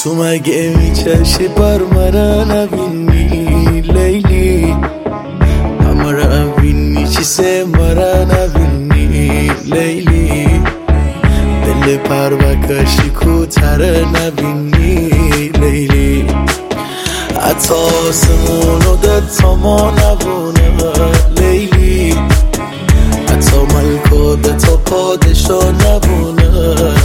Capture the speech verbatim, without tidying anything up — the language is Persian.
تو مگه میچشی بر مرا نبینی لیلی همرا بینی چی سه مرا نبینی لیلی دل پر بکشی کوتره نبینی لیلی حتی آسمونو در تا ما نبونه لیلی حتی ملکو در تا پادشا نبونه